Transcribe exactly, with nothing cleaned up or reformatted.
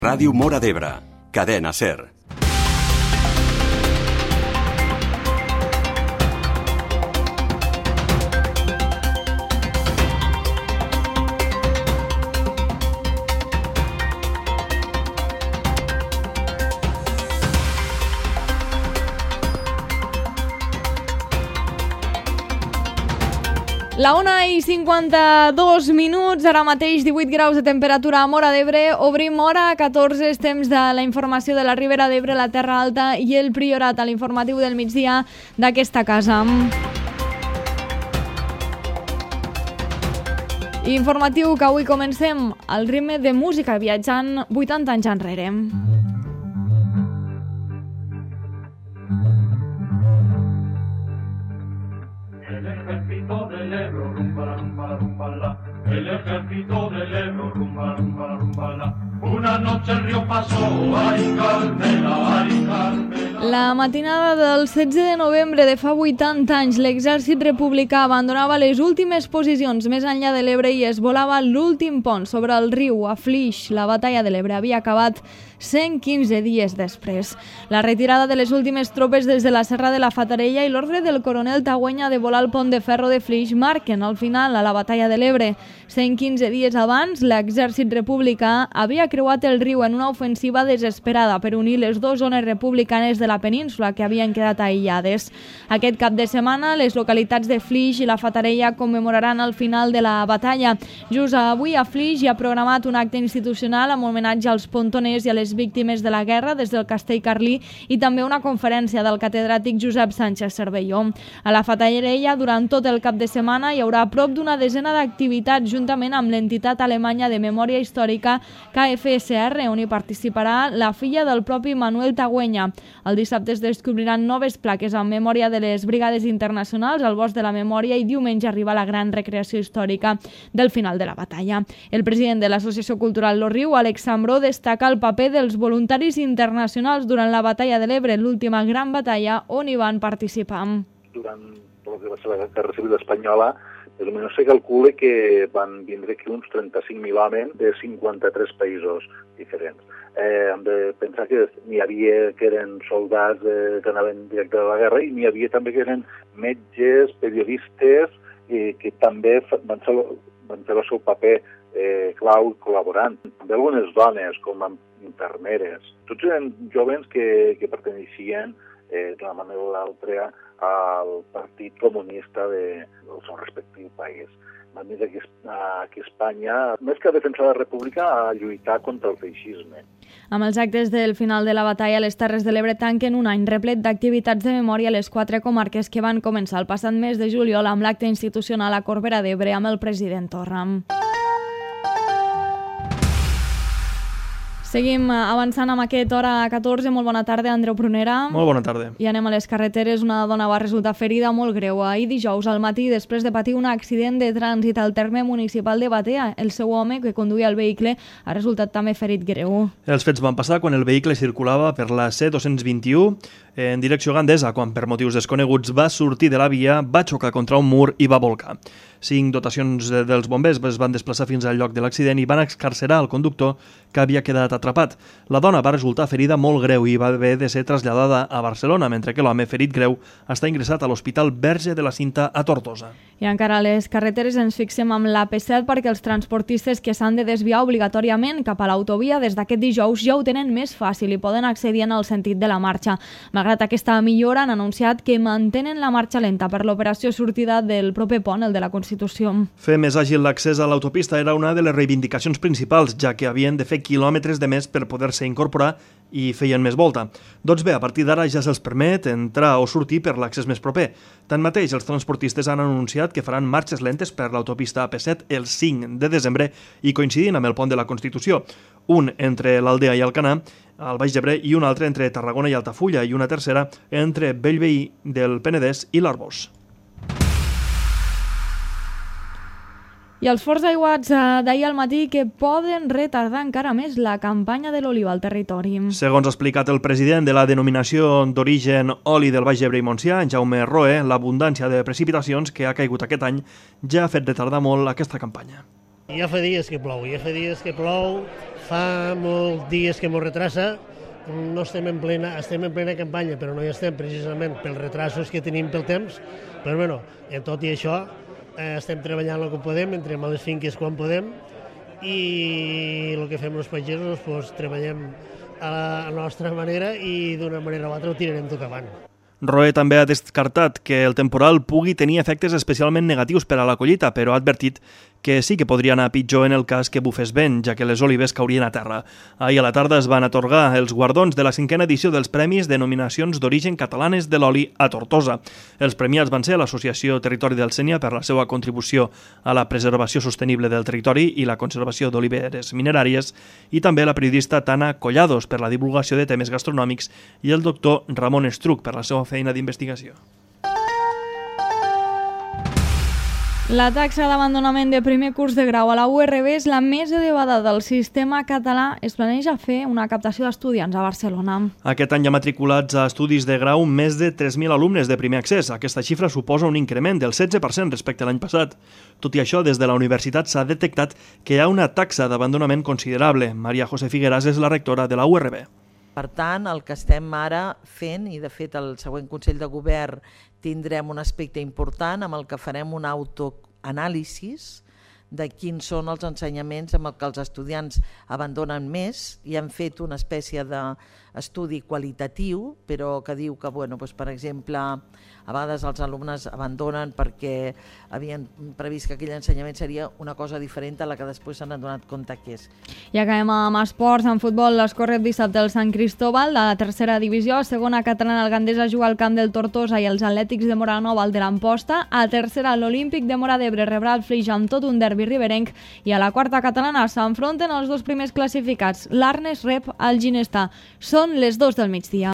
Ràdio Móra d'Ebre, Cadena SER. La una i cinquanta-dos minuts, ara mateix divuit graus de temperatura a Móra d'Ebre. Obrim hora catorze, és temps de la informació de la Ribera d'Ebre, la Terra Alta i el Priorat a l'informatiu del migdia d'aquesta casa. Informatiu que avui comencem al ritme de música viatjant vuitanta anys enrere. El ejército del Ebro, rumba, rumba, rumba, la. Una noche el río pasó, ay Carmela, ay Carmela. La matinada del setze de novembre de fa vuitanta anys, l'exèrcit republicà abandonava les últimes posicions més enllà de l'Ebre i es volava l'últim pont sobre el riu a Flix. La batalla de l'Ebre havia acabat cent quinze dies després. La retirada de les últimes tropes des de la Serra de la Fatarella i l'ordre del coronel Tagüenya de volar el pont de ferro de Flix marquen el final a la batalla de l'Ebre. cent quinze dies abans, l'exèrcit republicà havia creuat el riu en una ofensiva desesperada per unir les dues zones republicanes de la península que havien quedat aïllades. Aquest cap de setmana, les localitats de Flix i la Fatarella commemoraran el final de la batalla. Just avui a Flix hi ha programat un acte institucional amb homenatge als pontoners i a les víctimes de la guerra des del Castell Carlí i també una conferència del catedràtic Josep Sánchez Cervelló. A la Fatarella, durant tot el cap de setmana, hi haurà prop d'una desena d'activitats juntament amb l'entitat alemanya de memòria històrica K F S R, on hi participarà la filla del propi Manuel Tagüenya. El dissabte es descobriran noves plaques en memòria de les brigades internacionals al Bosc de la Memòria i diumenge arriba la gran recreació històrica del final de la batalla. El president de l'Associació Cultural Lo Riu, Àlex Sambró, destaca el paper dels voluntaris internacionals durant la batalla de l'Ebre, l'última gran batalla on hi van participar. Durant el que va ser la Guerra Civil Espanyola, més o menys se calcula que van vindre aquí uns trenta-cinc mil homes de cinquanta-tres països diferents. Eh, hem de pensar que n'hi havia que eren soldats eh, que anaven directe de la guerra i n'hi havia també que eren metges, periodistes, eh, que també van fer, van fer el seu paper eh, clau col·laborant. També algunes dones, com infermeres. Tots eren joves que, que perteneixien eh, d'una manera o l'altra al Partit Comunista de, del seu respectiu país. Van venir aquí, aquí a Espanya, més que a defensar la república, a lluitar contra el feixisme. Amb els actes del final de la batalla, les Terres de l'Ebre tanquen un any replet d'activitats de memòria a les quatre comarques que van començar el passat mes de juliol amb l'acte institucional a Corbera d'Ebre amb el president Torra. Seguim avançant amb aquest hora catorze. Molt bona tarda, Andreu Prunera. Molt bona tarda. I anem a les carreteres. Una dona va resultar ferida molt greu ahir dijous al matí després de patir un accident de trànsit al terme municipal de Batea. El seu home, que conduïa el vehicle, ha resultat també ferit greu. Els fets van passar quan el vehicle circulava per la C dos-cents vint-i-u en direcció Gandesa, quan per motius desconeguts va sortir de la via, va xocar contra un mur i va volcar. Cinc dotacions dels bombers es van desplaçar fins al lloc de l'accident i van excarcerar el conductor que havia quedat atrapat. La dona va resultar ferida molt greu i va haver de ser traslladada a Barcelona, mentre que l'home ferit greu està ingressat a l'Hospital Verge de la Cinta a Tortosa. I encara a les carreteres ens fixem amb l'A P set perquè els transportistes que s'han de desviar obligatòriament cap a l'autovia des d'aquest dijous ja ho tenen més fàcil i poden accedir en el sentit de la marxa. Malgrat aquesta millora, han anunciat que mantenen la marxa lenta per l'operació sortida del proper pont, el de la Constitució. Fer més àgil l'accés a l'autopista era una de les reivindicacions principals, ja que havien de fer quilòmetres de més per poder-se incorporar i feien més volta. Doncs bé, a partir d'ara ja se'ls permet entrar o sortir per l'accés més proper. Tanmateix, els transportistes han anunciat que faran marxes lentes per l'autopista A P set el cinc de desembre i coincidint amb el pont de la Constitució. Un entre l'Aldea i Alcanar, al Baix d'Ebre, i un altre entre Tarragona i Altafulla, i una tercera entre Bellveí del Penedès i l'Arboç. I els forts aiguats d'ahir al matí que poden retardar encara més la campanya de l'oliva al territori. Segons ha explicat el president de la denominació d'origen oli del Baix Ebre i Montsià, Jaume Roe, l'abundància de precipitacions que ha caigut aquest any ja ha fet retardar molt aquesta campanya. Ja fa dies que plou, ja fa dies que plou, fa molts dies que ens retrasa, no estem en plena, estem en plena campanya, però no hi estem precisament pels retrasos que tenim pel temps, però bueno, tot i això eh, estem treballant el que podem, entrem a les finques quan podem i el que fem els pagesos doncs, treballem a la, a la nostra manera i d'una manera o altra ho tirarem tot avant. Roé també ha descartat que el temporal pugui tenir efectes especialment negatius per a la collita, però ha advertit que sí que podria anar pitjor en el cas que bufés vent, ja que les olives caurien a terra. Ahir a la tarda es van atorgar els guardons de la cinquena edició dels Premis Denominacions d'Origen Catalanes de l'Oli a Tortosa. Els premiats van ser l'Associació Territori del Sénia per la seva contribució a la preservació sostenible del territori i la conservació d'oliveres mineràries i també la periodista Tana Collados per la divulgació de temes gastronòmics i el doctor Ramon Estruc per la seva feina d'investigació. La taxa d'abandonament de primer curs de grau a la U R B és la més elevada del sistema català. Es planeja fer una captació d'estudiants a Barcelona. Aquest any hi ha matriculats a estudis de grau més de tres mil alumnes de primer accés. Aquesta xifra suposa un increment del setze per cent respecte a l'any passat. Tot i això, des de la universitat s'ha detectat que hi ha una taxa d'abandonament considerable. Maria José Figueras és la rectora de la U R B. Per tant, el que estem ara fent, i de fet el següent Consell de Govern tindrem un aspecte important amb el que farem un autoanàlisi de quins són els ensenyaments amb els que els estudiants abandonen més i han fet una espècie d'estudi qualitatiu, però que diu que, bueno, doncs, per exemple, a vegades els alumnes abandonen perquè havien previst que aquell ensenyament seria una cosa diferent a la que després s'han adonat compte que és. I acabem amb esports. En futbol, l'escorret dissabte el Sant Cristóbal, de la tercera divisió, a segona catalana el Gandesa juga al camp del Tortosa i els Atlètics de Moranova al de l'Amposta. A tercera, l'Olímpic de Móra d'Ebre rebrà el Flix amb tot un derbi riberenc i a la quarta catalana s'enfronten els dos primers classificats. L'Arnes rep al Ginestà. Són les dos del migdia.